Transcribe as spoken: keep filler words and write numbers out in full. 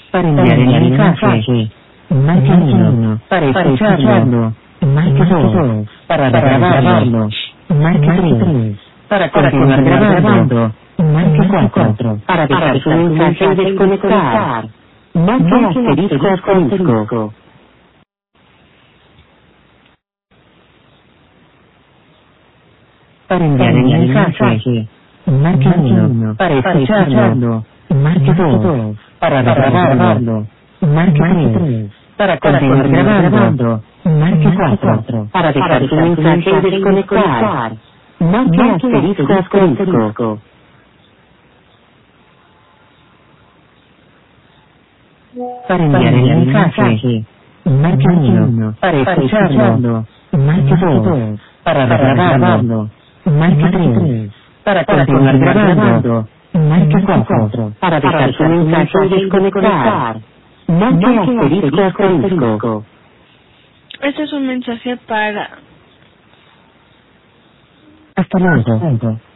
Para enviar el mensaje, marque uno. Para escucharlo, marque dos. Para grabarlo, marque tres. Para continuar grabando, marque cuatro. Para dejar su mensaje y desconectar, marque asterisco asterisco. Para enviar el mensaje, marque uno. Para escucharlo, marque dos. Para grabarlo, marque tres. Para continuar grabando, marque cuatro. Para dejar su mensaje y desconectar, marque asterisco asterisco. Para enviar el mensaje, marque uno. Para escucharlo, marque dos. Para grabarlo, marque tres. Para continuar grabando, marque cuatro. Para dejar su mensaje y desconectar, marque asterisco asterisco. Este es un mensaje para... Hasta luego.